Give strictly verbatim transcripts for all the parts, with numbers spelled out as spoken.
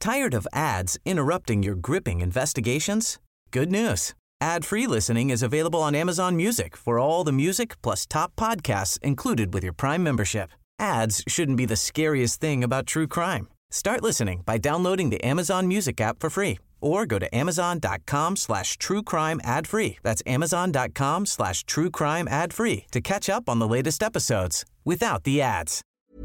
Tired of ads interrupting your gripping investigations? Good news. Ad-free listening is available on Amazon Music for all the music plus top podcasts included with your Prime membership. Ads shouldn't be the scariest thing about true crime. Start listening by downloading the Amazon Music app for free or go to amazon.com slash true crime ad free. That's amazon.com slash true crime ad free to catch up on the latest episodes without the ads.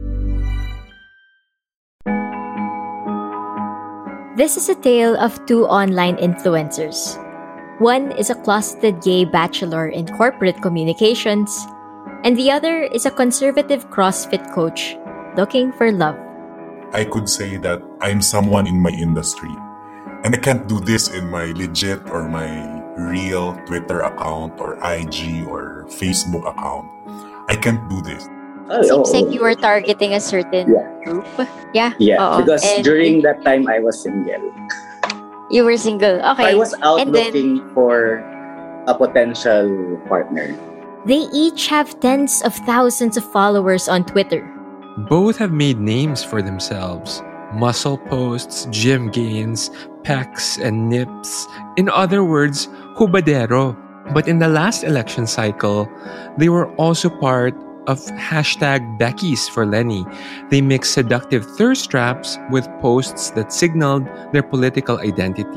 This is a tale of two online influencers. One is a closeted gay bachelor in corporate communications, and the other is a conservative CrossFit coach looking for love. I could say that I'm someone in my industry, and I can't do this in my legit or my real Twitter account or I G or Facebook account. I can't do this. Oh, Seems oh, like oh. you were targeting a certain Yeah. group. Yeah. Yeah, Oo. because And during that time I was single. you were single. Okay. I was out And then- looking for a potential partner. They each have tens of thousands of followers on Twitter. Both have made names for themselves. Muscle posts, gym gains, pecs, and nips. In other words, hubadero. But in the last election cycle, they were also part of hashtag Becky's for Lenny. They mixed seductive thirst traps with posts that signaled their political identity.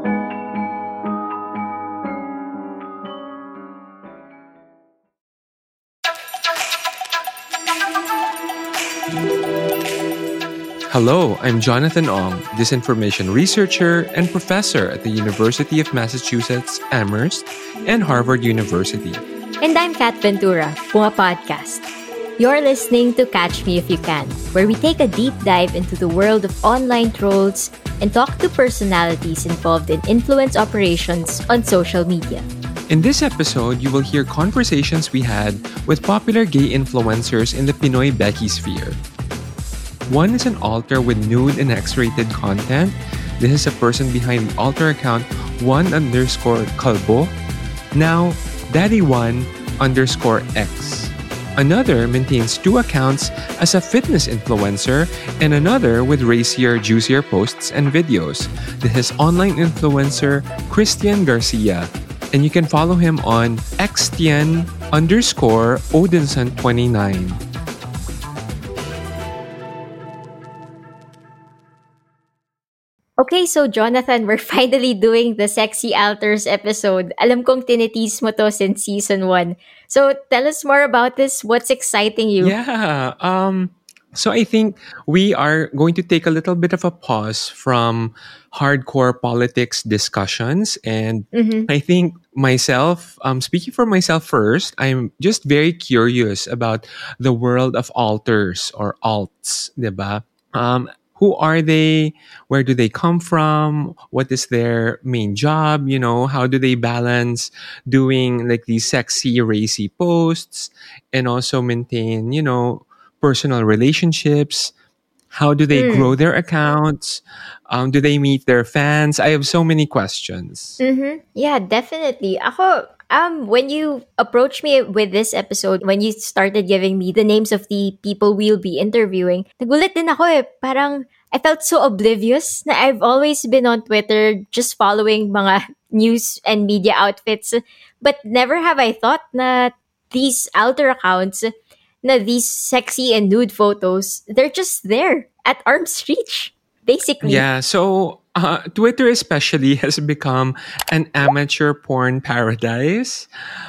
Hello, I'm Jonathan Ong, disinformation researcher and professor at the University of Massachusetts Amherst and Harvard University. And I'm Kat Ventura, Bunga Podcast. You're listening to Catch Me If You Can, where we take a deep dive into the world of online trolls and talk to personalities involved in influence operations on social media. In this episode, you will hear conversations we had with popular gay influencers in the Pinoy Becky sphere. One is an alter with nude and X-rated content. This is a person behind the alter account one underscore kalbo. Now, Daddy One underscore X. Another maintains two accounts as a fitness influencer and another with racier, juicier posts and videos. This is online influencer Christian Garcia. And you can follow him on xtian underscore Odinson twenty-nine. Okay, so Jonathan, we're finally doing the Sexy Alters episode. Alam kong tinitease mo to since season one. So tell us more about this. What's exciting you? Yeah. Um, so I think we are going to take a little bit of a pause from hardcore politics discussions. And Mhm. I think myself, um, speaking for myself first, I'm just very curious about the world of alters or alts, diba? Um, who are they? Where do they come from? What is their main job? You know, how do they balance doing like these sexy, racy posts and also maintain, you know, personal relationships? How do they Mm. grow their accounts? Um, do they meet their fans? I have so many questions. Mm-hmm. Yeah, definitely. Ako, um, when you approached me with this episode, when you started giving me the names of the people we'll be interviewing, nagulat din ako eh. Parang I felt so oblivious na I've always been on Twitter just following mga news and media outfits. But never have I thought na these alter accounts, na these sexy and nude photos, they're just there at arm's reach, basically. Yeah, so uh, Twitter especially has become an amateur porn paradise.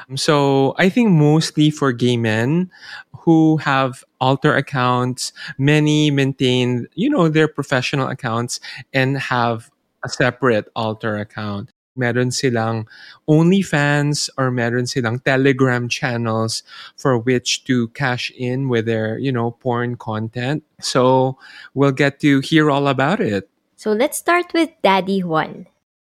So I think mostly for gay men who have alter accounts, many maintain, you know, their professional accounts and have a separate alter account. Meron silang OnlyFans or meron silang Telegram channels for which to cash in with their, you know, porn content. So we'll get to hear all about it. So let's start with Daddy Juan.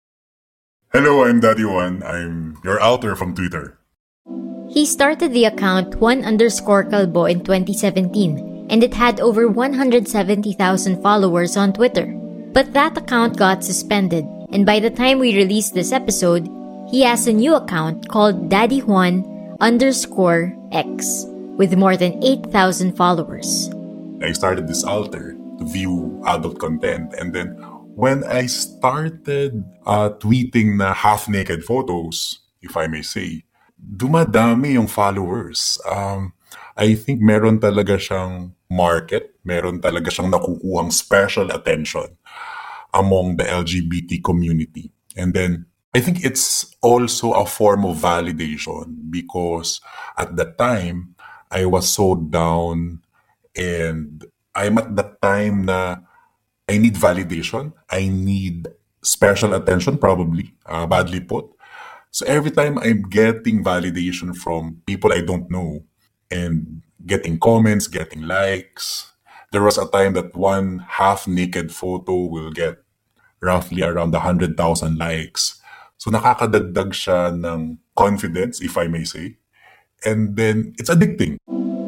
Hello, I'm Daddy One. I'm your alter from Twitter. He started the account one underscore kalbo in twenty seventeen, and it had over one hundred seventy thousand followers on Twitter. But that account got suspended, and by the time we released this episode, he has a new account called Daddy Juan underscore X, with more than eight thousand followers. I started this alter to view adult content, and then when I started uh, tweeting na half-naked photos, if I may say, dumadami yung followers. Um, I think meron talaga siyang market, meron talaga siyang nakukuhang special attention among the L G B T community. And then, I think it's also a form of validation because at that time, I was so down and I'm at that time na I need validation. I need special attention, probably, uh, badly put. So every time I'm getting validation from people I don't know and getting comments, getting likes, there was a time that one half-naked photo will get roughly around one hundred thousand likes. So nakakadagdag siya ng confidence, if I may say. And then it's addicting.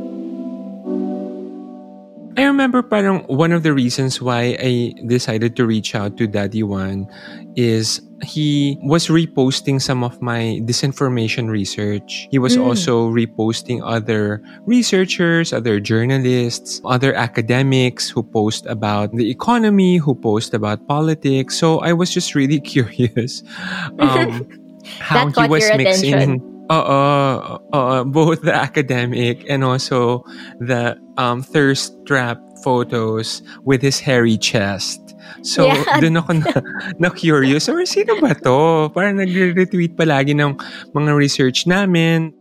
I remember parang one of the reasons why I decided to reach out to Daddy Juan is he was reposting some of my disinformation research. He was mm. also reposting other researchers, other journalists, other academics who post about the economy, who post about politics. So I was just really curious um, how he was mixing uh, uh, both the academic and also the um, thirst trap photos with his hairy chest. So, yeah. Dun ako na, na curious. Or sino ba to? Parang nagre-retweet palagi ng mga research namin.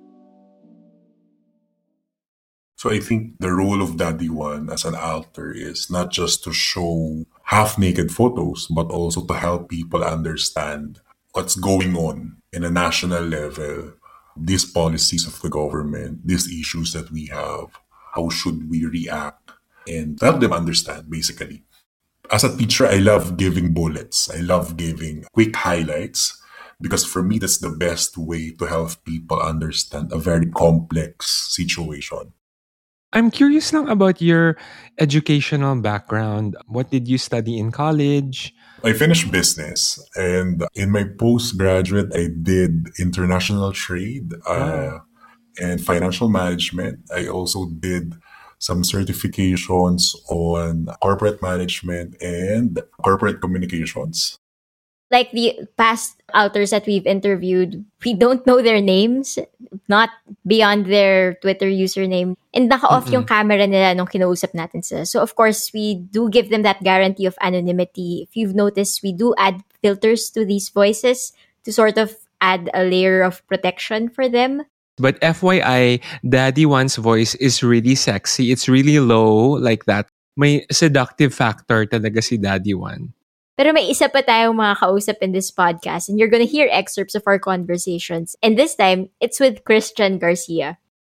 So I think the role of Daddy Juan as an alter is not just to show half-naked photos, but also to help people understand what's going on in a national level, these policies of the government, these issues that we have, how should we react, and help them understand, basically. As a teacher, I love giving bullets. I love giving quick highlights because for me, that's the best way to help people understand a very complex situation. I'm curious lang about your educational background. What did you study in college? I finished business, and in my postgraduate, I did international trade uh, oh. and financial management. I also did some certifications on corporate management and corporate communications. Like the past alters that we've interviewed, we don't know their names, not beyond their Twitter username. And naka-off mm-hmm. yung camera nila nung kinausap natin sila. So of course, we do give them that guarantee of anonymity. If you've noticed, we do add filters to these voices to sort of add a layer of protection for them. But F Y I, Daddy Juan's voice is really sexy. It's really low, like that. May seductive factor talaga si Daddy Juan. Pero may isa pa tayong mga kausap in this podcast, and you're gonna hear excerpts of our conversations. And this time, it's with Christian Garcia.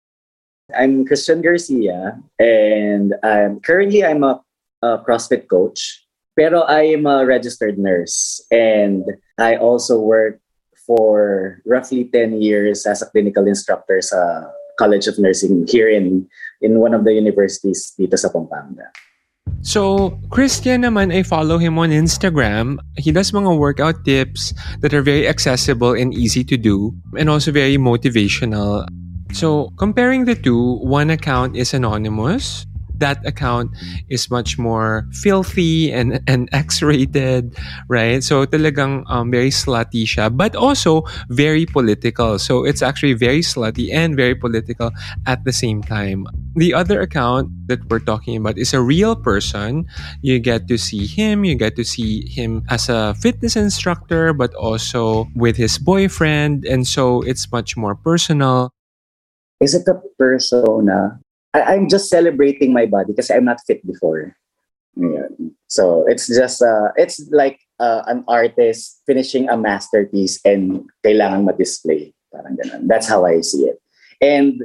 I'm Christian Garcia, and um, currently I'm a, a CrossFit coach. Pero I am a registered nurse, and I also work for roughly ten years as a clinical instructor sa College of Nursing here in in one of the universities dito sa Pampanga. So, Christian naman, I follow him on Instagram. He does mga workout tips that are very accessible and easy to do and also very motivational. So, comparing the two, one account is anonymous. That account is much more filthy and, and X-rated, right? So talagang um, very slutty siya, but also very political. So it's actually very slutty and very political at the same time. The other account that we're talking about is a real person. You get to see him, you get to see him as a fitness instructor, but also with his boyfriend. And so it's much more personal. Is it a persona? I'm just celebrating my body because I'm not fit before. Yeah. So it's just, uh, it's like uh, an artist finishing a masterpiece and kailangan ma-display. Parang ganun. That's how I see it. And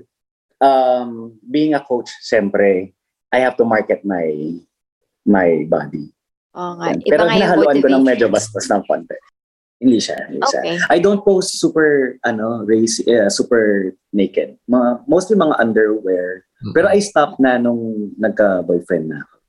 um, being a coach, syempre, I have to market my my body. Oh, nga. Pero hinahaluan ko ng medyo bastos ng konti. Hindi siya. Hindi okay. siya. I don't post super, ano, race, uh, super naked. Mga, mostly mga underwear. Mm-hmm. Pero I stopped na nung nagka-boyfriend na ako.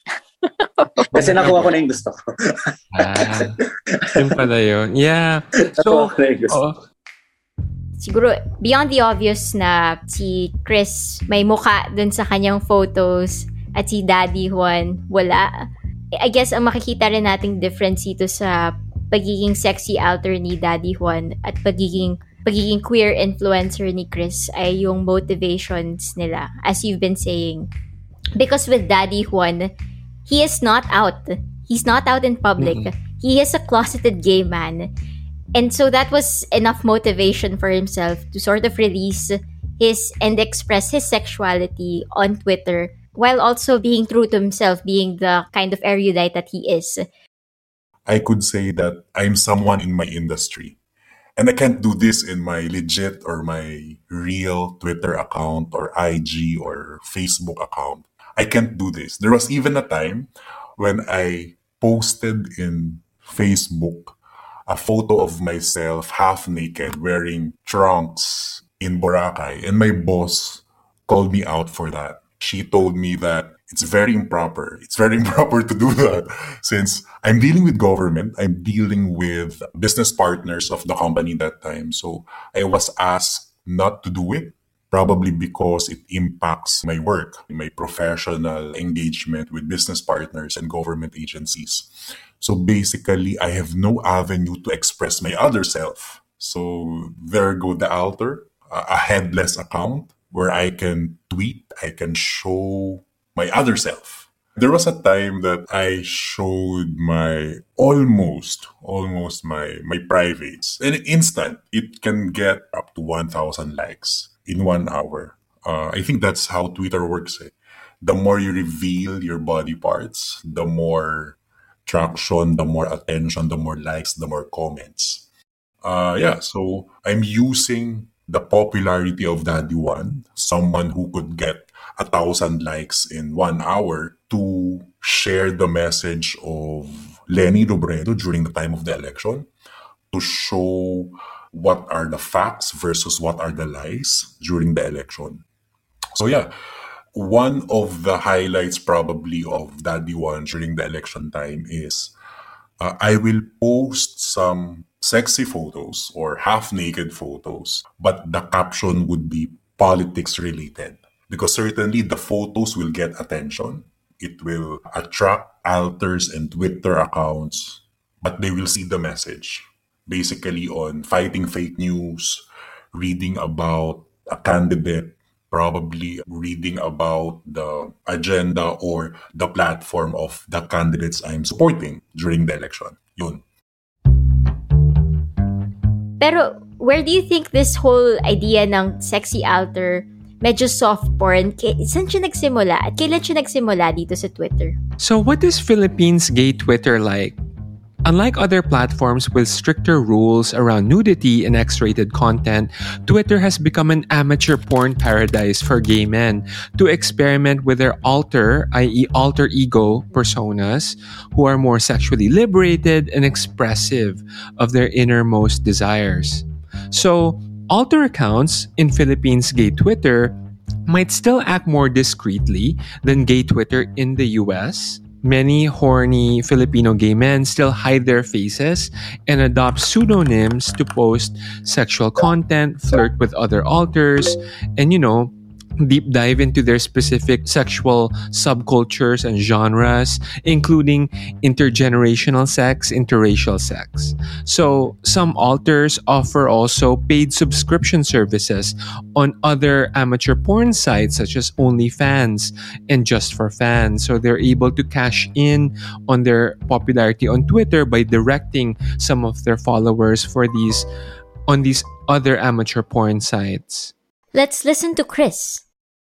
Kasi nakuha ko na yung gusto ko. ah, yun pala yun. Yeah. So, oh. Siguro, beyond the obvious na si Chris may mukha dun sa kanyang photos at si Daddy Juan wala. I guess ang makikita rin nating difference dito sa pagiging sexy alter ni Daddy Juan at pagiging pagiging queer influencer ni Chris ay yung motivations nila, as you've been saying. Because with Daddy Juan, he is not out. He's not out in public. Mm-hmm. He is a closeted gay man. And so that was enough motivation for himself to sort of release his and express his sexuality on Twitter while also being true to himself, being the kind of erudite that he is. I could say that I'm someone in my industry. And I can't do this in my legit or my real Twitter account or I G or Facebook account. I can't do this. There was even a time when I posted in Facebook a photo of myself half naked wearing trunks in Boracay, and my boss called me out for that. She told me that it's very improper. It's very improper to do that since I'm dealing with government. I'm dealing with business partners of the company that time. So I was asked not to do it, probably because it impacts my work, my professional engagement with business partners and government agencies. So basically, I have no avenue to express my other self. So there go the altar, a headless account where I can tweet, I can show my other self. There was a time that I showed my almost, almost my, my privates. And instant, it can get up to one thousand likes in one hour. Uh, I think that's how Twitter works. Eh. The more you reveal your body parts, the more traction, the more attention, the more likes, the more comments. Uh, yeah, so I'm using the popularity of Daddy Juan, someone who could get a thousand likes in one hour, to share the message of Leni Robredo during the time of the election, to show what are the facts versus what are the lies during the election. So yeah, one of the highlights probably of Daddy Juan during the election time is uh, I will post some sexy photos or half-naked photos, but the caption would be politics related. Because certainly the photos will get attention. It will attract alters and Twitter accounts, but they will see the message. Basically on fighting fake news, reading about a candidate, probably reading about the agenda or the platform of the candidates I'm supporting during the election. Yun. Pero where do you think this whole idea ng sexy alter, medyo soft porn, k- saan siya nagsimula? At kailan siya nagsimula dito sa Twitter? So what is Philippines gay Twitter like? Unlike other platforms with stricter rules around nudity and X-rated content, Twitter has become an amateur porn paradise for gay men to experiment with their alter, that is alter ego personas who are more sexually liberated and expressive of their innermost desires. So, alter accounts in Philippines gay Twitter might still act more discreetly than gay Twitter in the U S. Many horny Filipino gay men still hide their faces and adopt pseudonyms to post sexual content, flirt with other alters, and, you know, deep dive into their specific sexual subcultures and genres, including intergenerational sex, interracial sex. So, some alters offer also paid subscription services on other amateur porn sites such as OnlyFans and Just for Fans. So, they're able to cash in on their popularity on Twitter by directing some of their followers for these on these other amateur porn sites. Let's listen to Chris.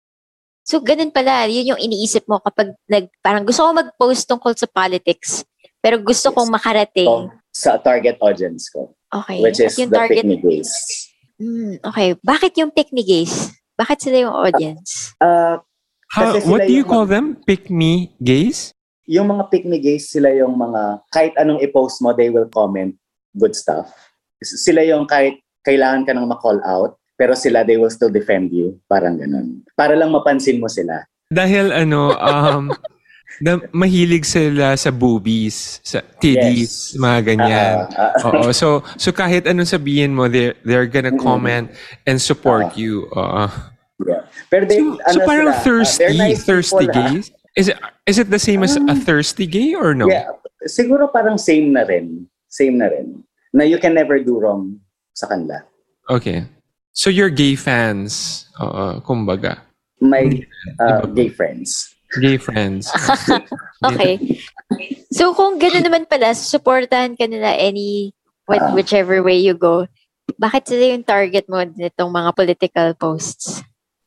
So, ganun pala. Yun yung iniisip mo kapag nag, parang gusto ko mag-post tungkol sa politics, pero gusto kong makarating. Oh, sa target audience ko. Okay. Which is yung the target... pick me gays. Mm, okay. Bakit yung pick me gays? Bakit sila yung audience? Uh, How, what do you call mga, them? Pick me gays? Yung mga pick me gays, sila yung mga, kahit anong i-post mo, they will comment good stuff. Sila yung kahit kailangan ka nang ma-call out, pero sila, they will still defend you. Parang ganun. Para lang mapansin mo sila. Dahil ano, um, na, mahilig sila sa boobies, sa titties, yes. Mga ganyan. Uh, uh, Oo. So, so kahit anong sabihin mo, they're, they're gonna mm-hmm. comment and support uh, you. Uh, yeah. Pero they, so, ano so parang sila, thirsty, uh, nice thirsty people, gays? Is it is it the same as a Um, thirsty gay or no? Yeah, siguro parang same na rin. Same na rin. Na you can never do wrong sa kanila. Okay. So you're gay fans, uh, kumbaga. My Hindi uh, iba ba? gay friends. Gay friends. Okay. So kung gano'n naman pala, supportahan ka nila any, with Ah. whichever way you go, bakit sila yung target mo nitong mga political posts?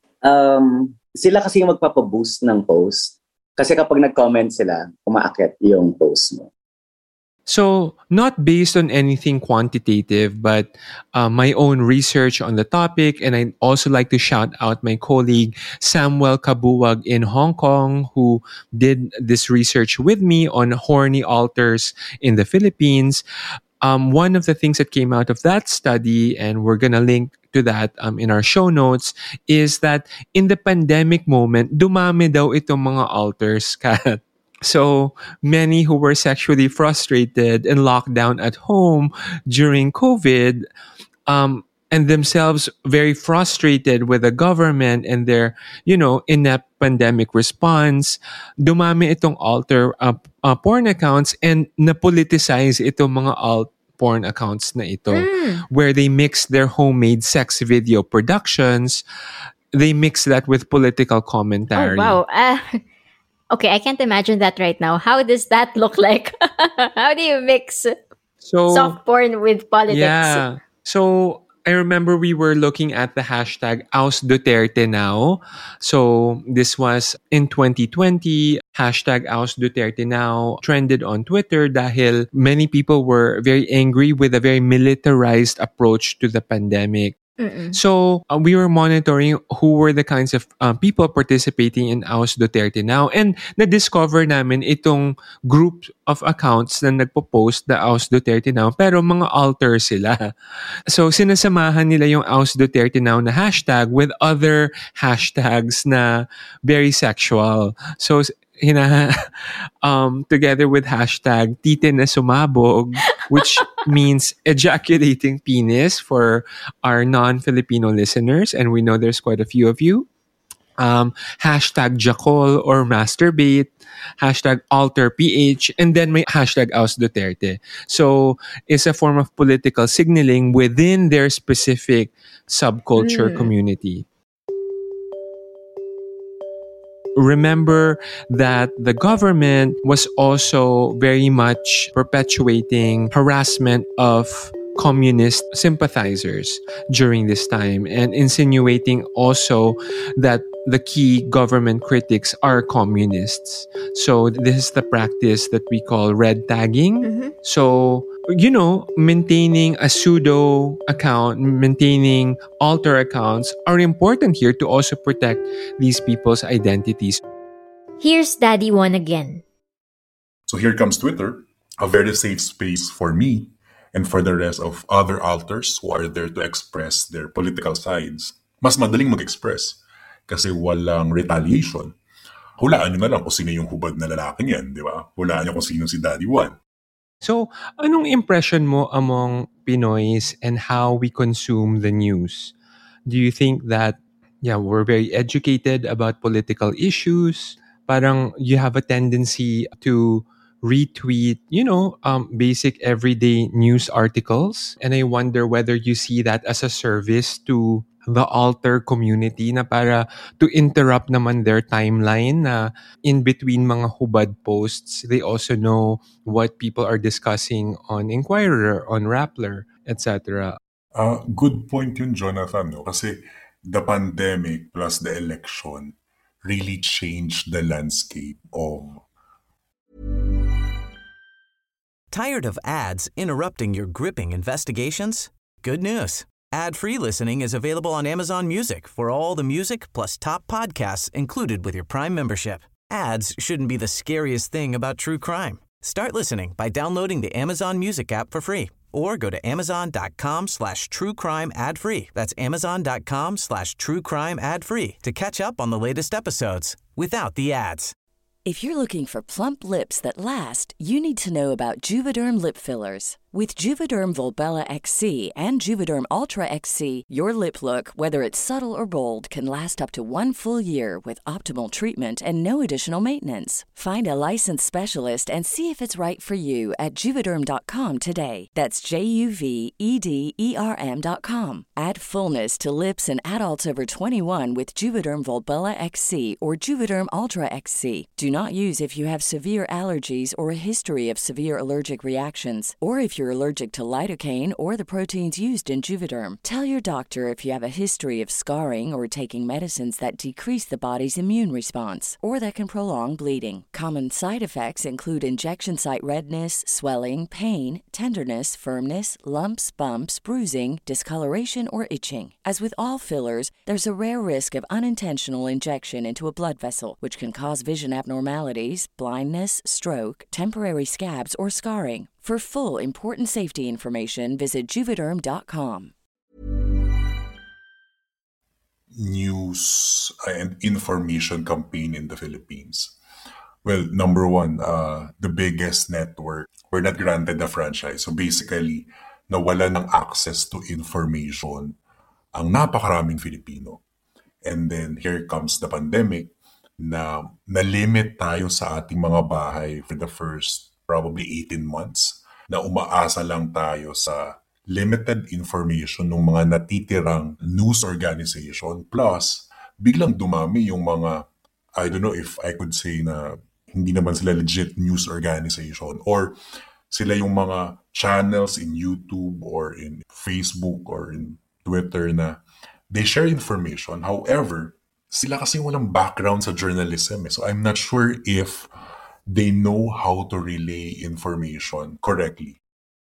Um, sila kasi yung magpapaboost ng post. Kasi kapag nag-comment sila, umaakyat yung post mo. So, not based on anything quantitative, but uh, my own research on the topic. And I'd also like to shout out my colleague, Samuel Kabuwag in Hong Kong, who did this research with me on horny altars in the Philippines. Um, one of the things that came out of that study, and we're going to link to that um, in our show notes, is that in the pandemic moment, dumami daw itong mga altars, Kat. So many who were sexually frustrated and locked down at home during COVID, um, and themselves very frustrated with the government and their, you know, inept pandemic response, dumami itong alter uh, uh, porn accounts and napoliticize itong mga alt porn accounts na ito, Mm. where they mix their homemade sex video productions, they mix that with political Oh, commentary. wow. Uh, okay, I can't imagine that right now. How does that look like? How do you mix So soft porn with politics? yeah. So I remember we were looking at the hashtag Oust Duterte Now. So this was in twenty twenty. Hashtag Oust Duterte Now trended on Twitter dahil many people were very angry with a very militarized approach to the pandemic. Mm-mm. So uh, we were monitoring who were the kinds of uh, people participating in Oust Duterte Now, and na-discover namin itong group of accounts na nagpo-post na Oust Duterte Now, pero mga alter sila. So sinasamahan nila yung Oust Duterte Now na hashtag with other hashtags na very sexual. So hina um together with hashtag tite na sumabog, which means ejaculating penis for our non-Filipino listeners, and we know there's quite a few of you. Um, hashtag Jacol or masturbate, hashtag alter ph, and then may hashtag Oust Duterte. So it's a form of political signaling within their specific subculture Mm. community. Remember that the government was also very much perpetuating harassment of communist sympathizers during this time and insinuating also that the key government critics are communists. So this is the practice that we call red tagging. Mhm. So, you know, maintaining a pseudo account, maintaining alter accounts are important here to also protect these people's identities. Here's Daddy One again. So here comes Twitter, a very safe space for me and for the rest of other alters who are there to express their political sides. Mas madaling mag-express kasi walang retaliation. Hulaan nyo na lang kung sino yung hubad na lalaking yan, di ba? Hulaan nyo kung sino si Daddy One. So, anong impression mo among Pinoys and how we consume the news? Do you think that, yeah, we're very educated about political issues? Parang you have a tendency to retweet, you know, um, basic everyday news articles. And I wonder whether you see that as a service to the alter community na para to interrupt naman their timeline na in between mga hubad posts, they also know what people are discussing on Inquirer, on Rappler, et cetera. Uh, good point yun, Jonathan. No? Kasi the pandemic plus the election really changed the landscape of Tired of ads interrupting your gripping investigations? Good news. Ad-free listening is available on Amazon Music for all the music plus top podcasts included with your Prime membership. Ads shouldn't be the scariest thing about true crime. Start listening by downloading the Amazon Music app for free or go to amazon.com slash true crime ad free. That's amazon.com slash true crime ad free to catch up on the latest episodes without the ads. If you're looking for plump lips that last, you need to know about Juvederm lip fillers. With Juvederm Volbella X C and Juvederm Ultra X C, your lip look, whether it's subtle or bold, can last up to one full year with optimal treatment and no additional maintenance. Find a licensed specialist and see if it's right for you at juvederm dot com today. That's J U V E D E R M dot com. Add fullness to lips in adults over twenty-one with Juvederm Volbella X C or Juvederm Ultra X C. Do not use if you have severe allergies or a history of severe allergic reactions, or if you're allergic to lidocaine or the proteins used in Juvederm. Tell your doctor if you have a history of scarring or taking medicines that decrease the body's immune response or that can prolong bleeding. Common side effects include injection site redness, swelling, pain, tenderness, firmness, lumps, bumps, bruising, discoloration, or itching. As with all fillers, there's a rare risk of unintentional injection into a blood vessel, which can cause vision abnormalities, blindness, stroke, temporary scabs, or scarring. For full important safety information, visit juvederm dot com. News and information campaign in the Philippines. Well, number one, uh, the biggest network. We're not granted the franchise. So basically, nawala ng access to information ang napakaraming Filipino. And then here comes the pandemic na na-limit tayo sa ating mga bahay for the first probably eighteen months na umaasa lang tayo sa limited information ng mga natitirang news organization. Plus, biglang dumami yung mga, I don't know if I could say na hindi naman sila legit news organization or sila yung mga channels in YouTube or in Facebook or in Twitter na they share information. However, sila kasi walang background sa journalism. So I'm not sure if they know how to relay information correctly.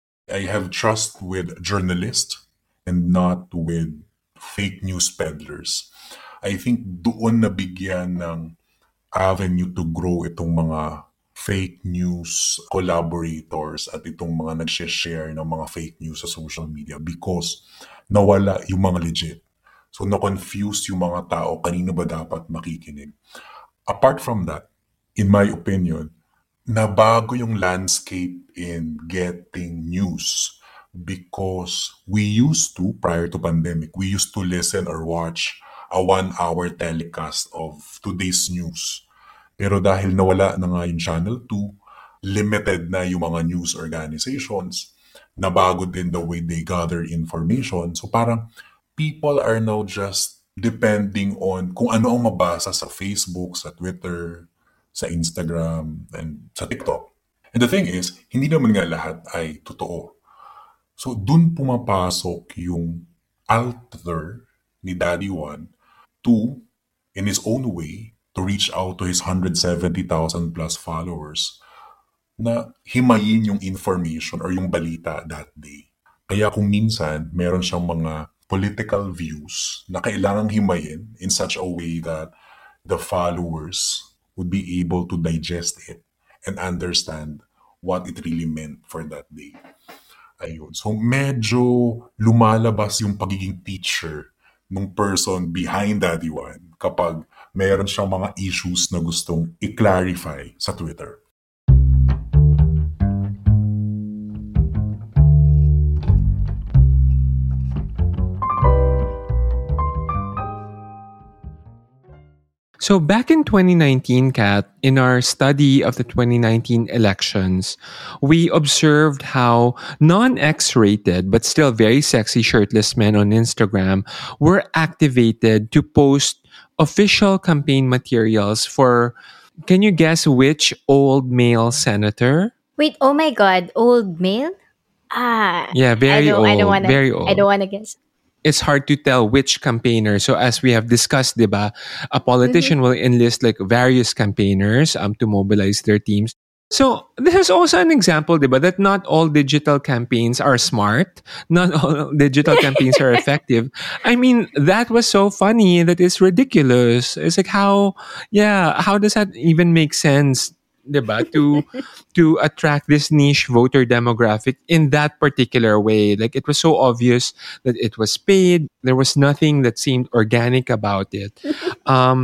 I have trust with journalists and not with fake news peddlers. I think doon nabigyan ng avenue to grow itong mga fake news collaborators at itong mga nag-share ng mga fake news sa social media because nawala yung mga legit. So na-confuse yung mga tao kanino ba dapat makikinig. Apart from that, in my opinion, nabago yung landscape in getting news because we used to, prior to pandemic, we used to listen or watch a one-hour telecast of today's news. Pero dahil nawala na nga yung Channel two, limited na yung mga news organizations, nabago din the way they gather information. So parang people are now just depending on kung ano ang mabasa sa Facebook, sa Twitter, sa Instagram, and sa TikTok. And the thing is, hindi naman nga lahat ay totoo. So dun pumapasok yung alter ni Daddy One to, in his own way, to reach out to his one hundred seventy thousand plus followers na himayin yung information or yung balita that day. Kaya kung minsan, meron siyang mga political views na kailangang himayin in such a way that the followers would be able to digest it and understand what it really meant for that day. Ayun. So medyo lumalabas yung pagiging teacher ng person behind Daddy One kapag meron siyang mga issues na gustong i-clarify sa Twitter. So back in twenty nineteen, Kat, in our study of the twenty nineteen elections, we observed how non-X-rated but still very sexy shirtless men on Instagram were activated to post official campaign materials for, can you guess which old male senator? Wait, oh my God, old male? Ah, Yeah, very I don't, old. I don't wanna, very old. I don't wanna guess. It's hard to tell which campaigner. So as we have discussed, diba, a politician Mm-hmm. will enlist like various campaigners um to mobilize their teams. So this is also an example, diba, that not all digital campaigns are smart. Not all digital campaigns are effective. I mean, that was so funny that it's ridiculous. It's like how, yeah, how does that even make sense? Diba, to to attract this niche voter demographic in that particular way. Like it was so obvious that it was paid. There was nothing that seemed organic about it. Um,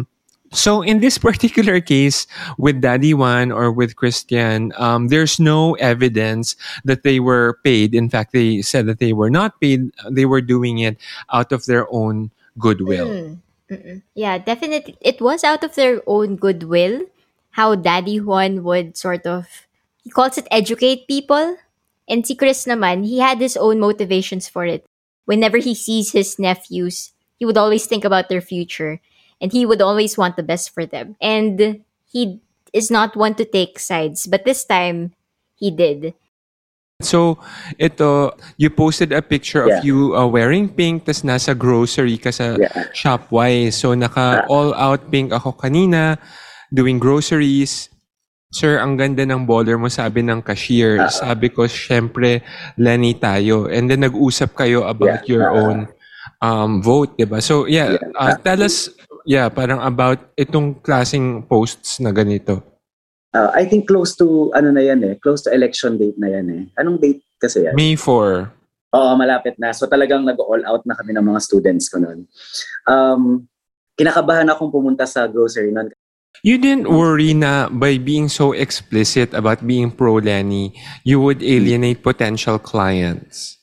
So in this particular case with Daddy Juan or with Christian, um, there's no evidence that they were paid. In fact, they said that they were not paid. They were doing it out of their own goodwill. Mm. Mm-mm. Yeah, definitely. It was out of their own goodwill. How Daddy Juan would sort of, he calls it educate people. And si Chris naman, he had his own motivations for it. Whenever he sees his nephews, he would always think about their future. And he would always want the best for them. And he is not one to take sides. But this time, he did. So, ito, you posted a picture Yeah. of you uh, wearing pink, tas nasa grocery ka sa Yeah. Shopwise. So, naka Ah. all-out pink ako kanina, doing groceries. Sir, ang ganda ng baller mo, sabi ng cashier. Ah. Sabi ko, syempre, Lenny tayo. And then, nag-usap kayo about Yeah. your Ah. own um, vote, diba? So, yeah, Yeah. uh, tell us, yeah, parang about itong klaseng posts na ganito. Uh, I think close to, ano na yan eh, close to election date na yan eh. Anong date kasi yan? May fourth. Oo, malapit na. So talagang nag-all out na kami ng mga students ko noon. Um, kinakabahan akong pumunta sa grocery noon. You didn't worry na by being so explicit about being pro-Lenny, you would alienate potential clients?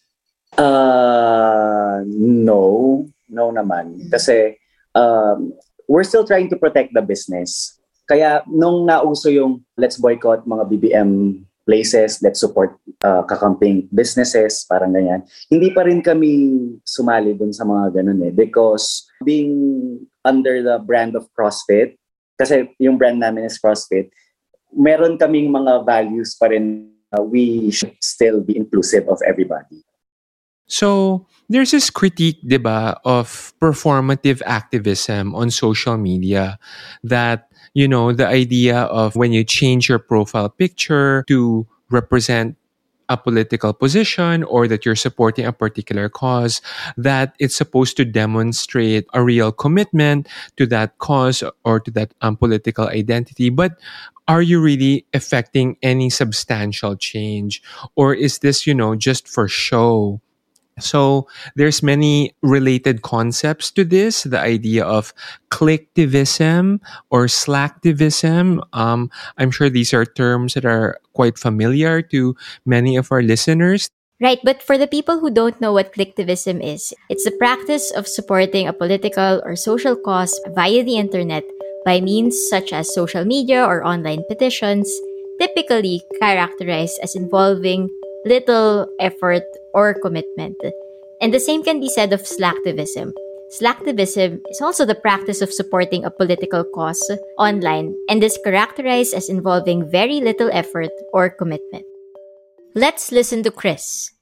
Uh, no. No naman. Kasi um, we're still trying to protect the business. Kaya nung nauso yung let's boycott mga B B M places, let's support uh, kakamping businesses, parang ganyan, hindi pa rin kami sumali dun sa mga ganun eh. Because being under the brand of CrossFit, kasi yung brand namin is CrossFit, meron kaming mga values pa rin. Uh, we should still be inclusive of everybody. So, there's this critique, diba, of performative activism on social media that, you know, the idea of when you change your profile picture to represent a political position or that you're supporting a particular cause, that it's supposed to demonstrate a real commitment to that cause or to that um, political identity. But are you really effecting any substantial change? Or is this, you know, just for show? So there's many related concepts to this, the idea of clicktivism or slacktivism. Um, I'm sure these are terms that are quite familiar to many of our listeners. Right, but for the people who don't know what clicktivism is, it's the practice of supporting a political or social cause via the internet by means such as social media or online petitions, typically characterized as involving little effort or commitment. And the same can be said of slacktivism. Slacktivism is also the practice of supporting a political cause online and is characterized as involving very little effort or commitment. Let's listen to Chris.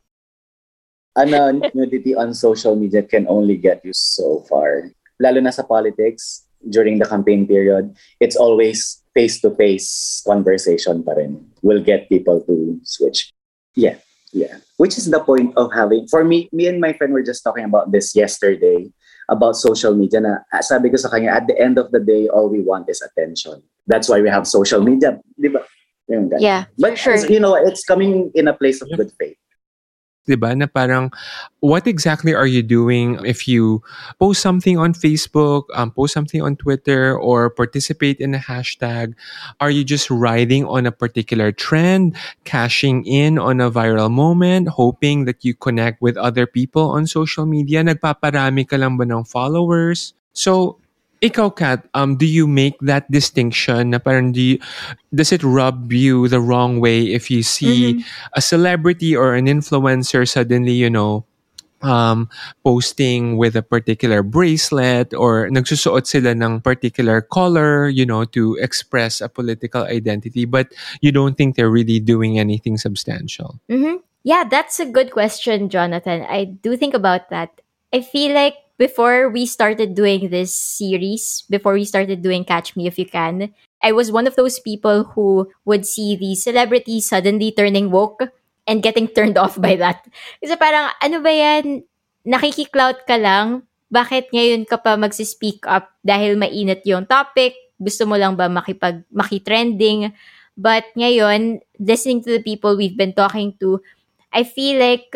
Ano, nudity on social media can only get you so far. Lalo na sa politics, during the campaign period, it's always face-to-face conversation pa rin. Will get people to switch. Yeah, yeah. Which is the point of having, for me, me and my friend were just talking about this yesterday, about social media na, sabi ko sa kanya, at the end of the day, all we want is attention. That's why we have social media, di ba? Yung ganun. Yeah, But, for sure. you know, it's coming in a place of good faith. Diba? Na parang, what exactly are you doing if you post something on Facebook, um, post something on Twitter, or participate in a hashtag? Are you just riding on a particular trend, cashing in on a viral moment, hoping that you connect with other people on social media? Nagpaparami ka lang ba ng followers? So, ikaw, Kat, um, do you make that distinction na parang do you, does it rub you the wrong way if you see Mhm. a celebrity or an influencer suddenly, you know, um, posting with a particular bracelet or nagsusuot sila ng particular color, you know, to express a political identity, but you don't think they're really doing anything substantial? Mm-hmm. Yeah, that's a good question, Jonathan. I do think about that. I feel like before we started doing this series, before we started doing Catch Me If You Can, I was one of those people who would see the celebrities suddenly turning woke and getting turned off by that. Kasi parang, ano ba yan? Nakikiclout ka lang? Bakit ngayon ka pa magsispeak up dahil mainit yung topic? Gusto mo lang ba makipag, makitrending? But ngayon, listening to the people we've been talking to, I feel like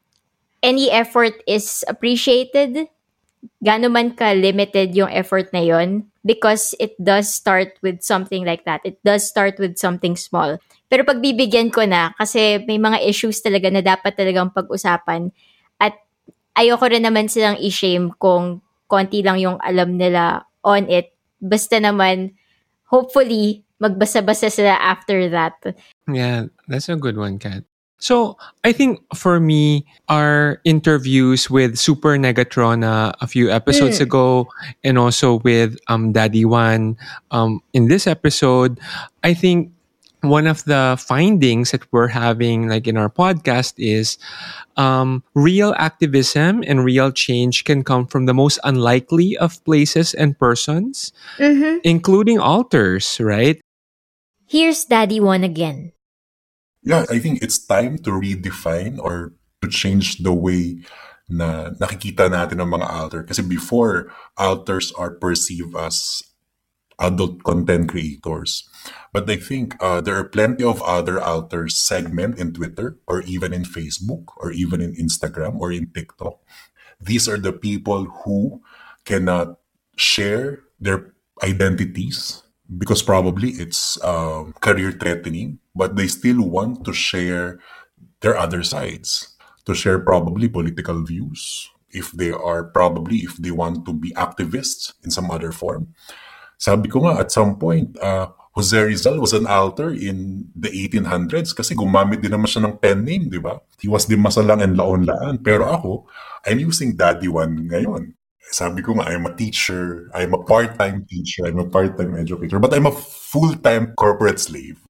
any effort is appreciated. Gaano man ka-limited yung effort na yon, because it does start with something like that. It does start with something small. Pero pagbibigyan ko na kasi may mga issues talaga na dapat talagang pag-usapan at ayoko rin naman silang i-shame kung konti lang yung alam nila on it. Basta naman, hopefully, magbasa-basa sila after that. Yeah, that's a good one, Kat. So, I think for me, our interviews with Super Negatrona a few episodes Mm. ago and also with um, Daddy Juan um, in this episode, I think one of the findings that we're having like in our podcast is um, real activism and real change can come from the most unlikely of places and persons, Mm-hmm. including altars, right? Here's Daddy One again. Yeah, I think it's time to redefine or to change the way na nakikita natin ng mga altar. Kasi before, altars are perceived as adult content creators. But I think uh, there are plenty of other altars segment in Twitter or even in Facebook or even in Instagram or in TikTok. These are the people who cannot share their identities because probably it's um, career threatening, but they still want to share their other sides, to share probably political views, if they are probably, if they want to be activists in some other form. Sabi ko nga, at some point, uh, Jose Rizal was an altar in the eighteen hundreds kasi gumamit din naman siya ng pen name, di ba? He was Dimasalang and Laon-Laan. Pero ako, I'm using Daddy One ngayon. Sabi ko nga, I'm a teacher, I'm a part-time teacher, I'm a part-time educator, but I'm a full-time corporate slave.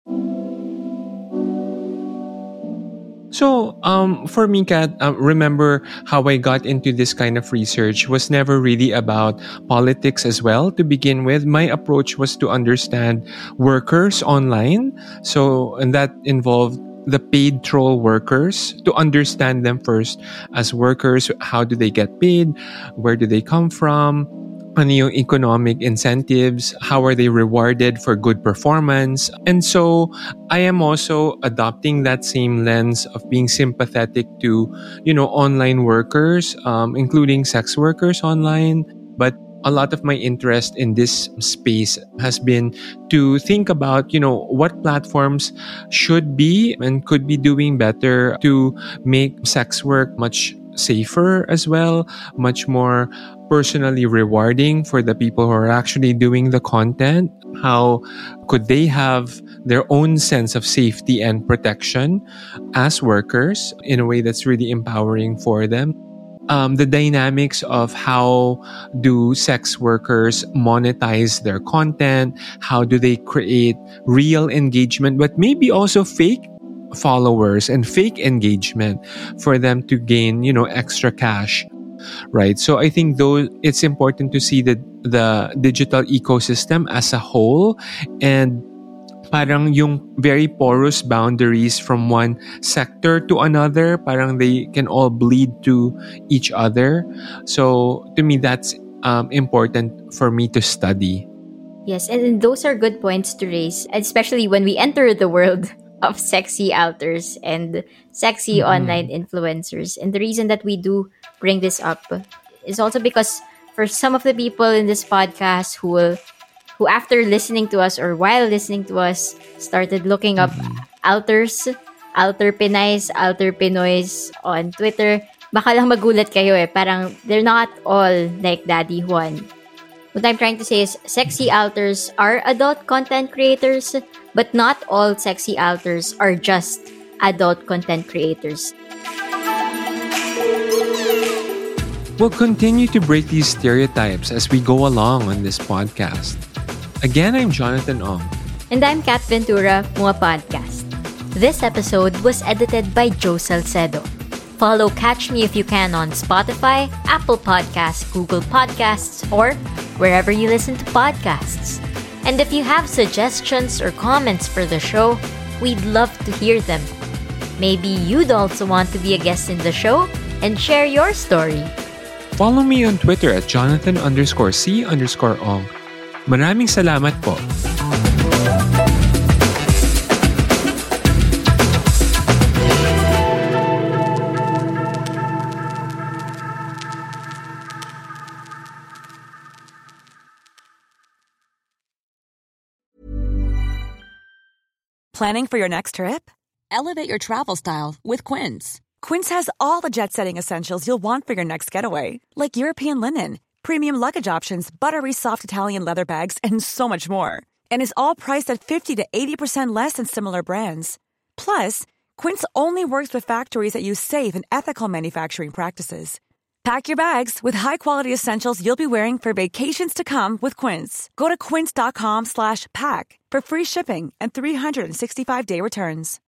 So, um, for me, Kat, um, remember how I got into this kind of research was never really about politics as well. To begin with, my approach was to understand workers online. So, and that involved the paid troll workers, to understand them first as workers. How do they get paid? Where do they come from? Ano yung economic incentives? How are they rewarded for good performance? And so I am also adopting that same lens of being sympathetic to, you know, online workers, um, including sex workers online. But a lot of my interest in this space has been to think about, you know, what platforms should be and could be doing better to make sex work much safer as well, much more personally rewarding for the people who are actually doing the content. How could they have their own sense of safety and protection as workers in a way that's really empowering for them? Um, the dynamics of how do sex workers monetize their content? How do they create real engagement, but maybe also fake followers and fake engagement for them to gain, you know, extra cash, right? So I think though it's important to see the the digital ecosystem as a whole, and parang yung very porous boundaries from one sector to another, parang they can all bleed to each other. So to me, that's um, important for me to study. Yes, and those are good points to raise, especially when we enter the world of sexy alters and sexy Mhm. online influencers. And the reason that we do bring this up is also because for some of the people in this podcast who will, who after listening to us or while listening to us started looking up alters, alter Pinays, alter Pinoys on Twitter, baka lang magulat kayo eh. Parang they're not all like Daddy Juan. What I'm trying to say is sexy alters are adult content creators, but not all sexy alters are just adult content creators. We'll continue to break these stereotypes as we go along on this podcast. Again, I'm Jonathan Ong. And I'm Kat Ventura, Mua Podcast. This episode was edited by Joe Salcedo. Follow Catch Me If You Can on Spotify, Apple Podcasts, Google Podcasts, or wherever you listen to podcasts. And if you have suggestions or comments for the show, we'd love to hear them. Maybe you'd also want to be a guest in the show and share your story. Follow me on Twitter at Jonathan underscore C underscore Ong. Maraming salamat po. Planning for your next trip? Elevate your travel style with Quince. Quince has all the jet-setting essentials you'll want for your next getaway, like European linen, premium luggage options, buttery soft Italian leather bags, and so much more. And is all priced at fifty to eighty percent less than similar brands. Plus, Quince only works with factories that use safe and ethical manufacturing practices. Pack your bags with high-quality essentials you'll be wearing for vacations to come with Quince. Go to quince.com slash pack for free shipping and three sixty-five day returns.